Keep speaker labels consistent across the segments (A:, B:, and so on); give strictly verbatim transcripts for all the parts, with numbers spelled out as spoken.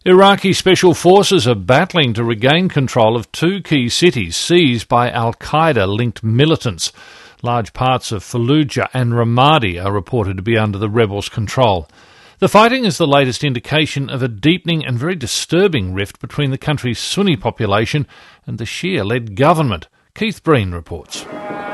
A: Iraqi special forces are battling to regain control of two key cities seized by al-Qaeda-linked militants. Large parts of Fallujah and Ramadi are reported to be under the rebels' control. The fighting is the latest indication of a deepening and very disturbing rift between the country's Sunni population and the Shia-led government. Keith Breen reports.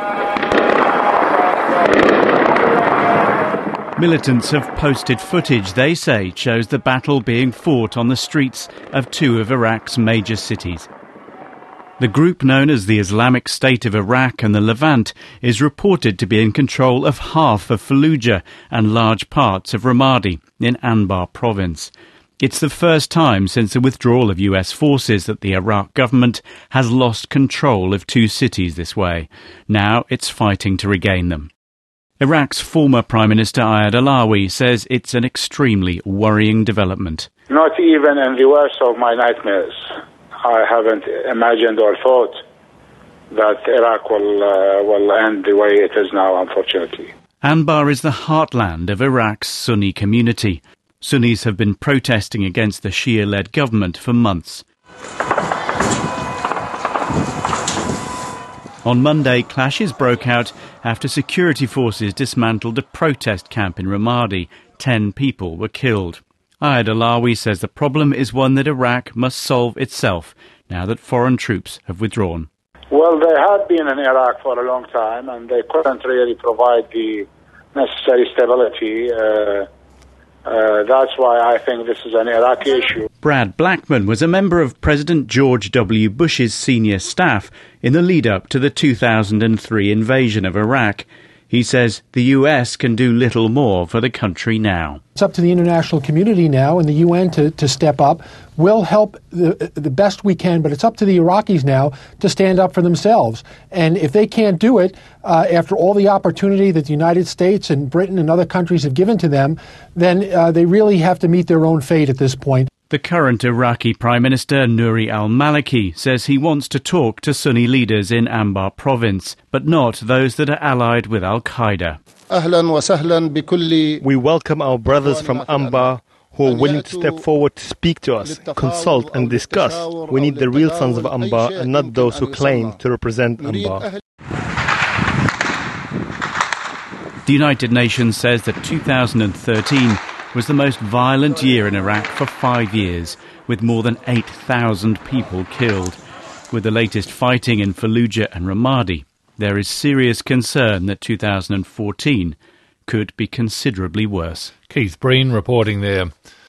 B: Militants have posted footage they say shows the battle being fought on the streets of two of Iraq's major cities. The group known as the Islamic State of Iraq and the Levant is reported to be in control of half of Fallujah and large parts of Ramadi in Anbar province. It's the first time since the withdrawal of U S forces that the Iraq government has lost control of two cities this way. Now it's fighting to regain them. Iraq's former Prime Minister Ayad Allawi says it's an extremely worrying development.
C: Not even in the worst of my nightmares, I haven't imagined or thought that Iraq will, uh, will end the way it is now, unfortunately.
B: Anbar is the heartland of Iraq's Sunni community. Sunnis have been protesting against the Shia-led government for months. On Monday, clashes broke out after security forces dismantled a protest camp in Ramadi. Ten people were killed. Ayad Allawi says the problem is one that Iraq must solve itself now that foreign troops have withdrawn.
C: Well, they had been in Iraq for a long time and they couldn't really provide the necessary stability. Uh, uh, that's why I think this is an Iraqi issue.
B: Brad Blackman was a member of President George W. Bush's senior staff in the lead-up to the two thousand three invasion of Iraq. He says the U S can do little more for the country now.
D: It's up to the international community now and the U N to, to step up. We'll help the, the best we can, but it's up to the Iraqis now to stand up for themselves. And if they can't do it, uh, after all the opportunity that the United States and Britain and other countries have given to them, then uh, they really have to meet their own fate at this point.
B: The current Iraqi Prime Minister, Nouri al-Maliki, says he wants to talk to Sunni leaders in Anbar province, but not those that are allied with al-Qaeda.
E: We welcome our brothers from Anbar who are willing to step forward to speak to us, consult and discuss. We need the real sons of Anbar and not those who claim to represent Anbar.
B: The United Nations says that two thousand thirteen was the most violent year in Iraq for five years, with more than eight thousand people killed. With the latest fighting in Fallujah and Ramadi, there is serious concern that two thousand fourteen could be considerably worse.
A: Keith Breen reporting there.